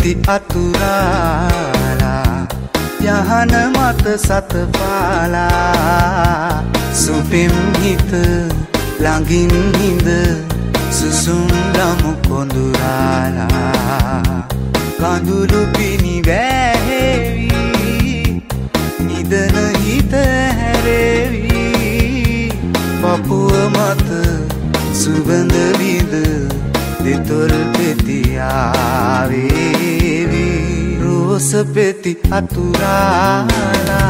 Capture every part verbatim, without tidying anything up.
පෙති අතුරාලා යහන මත සත පාලා සුපිම් හිත ළඟින් හිඳ සුසුම් ලමු කොඳුරාලා කඳුළු පිණි වැහෙවි නිදන හිත හැරෙවි පපුව මත සුවඳ විඳ දෙතොල් පෙති ආවේවි රෝස පෙති අතුරාලා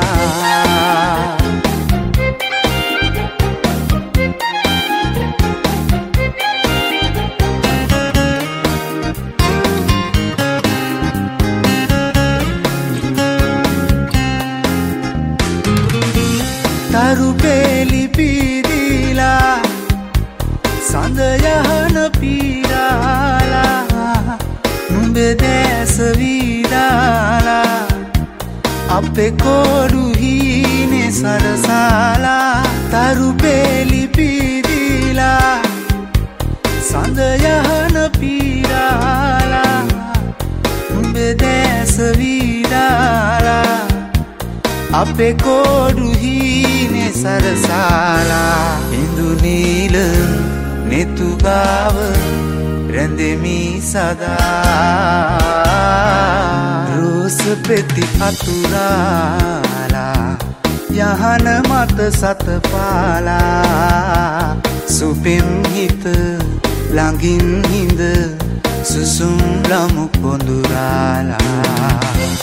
තරු පෙලි පීදිලා සඳ යහන පීරාලා නුඹේ දැස විදාලා අපේ කොඩු හීනේ සරසාලා තරු පෙලි පීදිලා සඳ යහන පීරාලා නුඹේ දැස විදාලා අපේ කොඩු හීනේ සරසාලා ඉඳු නීල නෙතු ගාව රැඳෙමි සදා රෝස පෙති අතුරාලා යහන මත සත පාලා සුපිම් හිත ළඟින් හිඳ සුසුම් ලමු කොඳුරාලා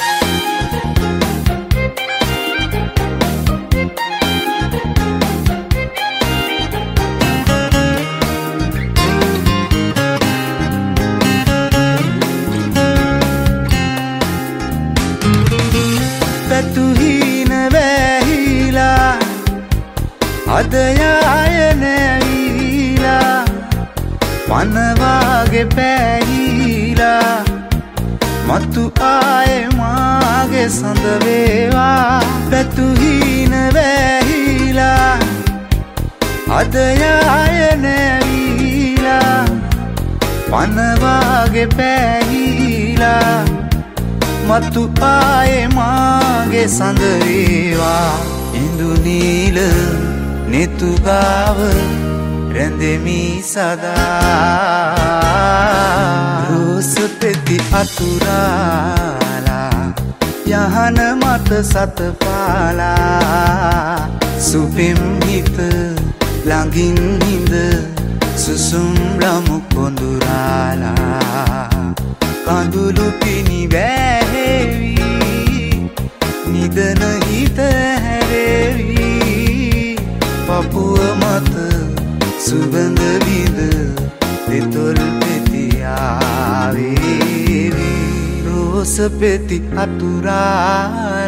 පැතුහින වැහිලා අද යාය නැවිලා පනවාගේ පැහිලා මතු ආයේ මාගේ සඳ වේවා පැතුහින වැහිලා අද යාය නැවිලා පනවාගේ පැහිලා මතු ආයේ මාගේ සඳ වේවා ඉඳු නීල නෙතු ගාව රැඳෙමි සදා රෝස පෙති අතුරාලා යහන මත සත පාලා සුපිම් හිත ළඟින් හිඳ සුසුම් ලමු කොඳුරාලා කඳුළු පිණි වැහෙවි නිදන හිත හැරෙවි පපුව මත සුවඳ විඳ දෙතොල් පෙති ආවේවි රෝස පෙති අතුරාලා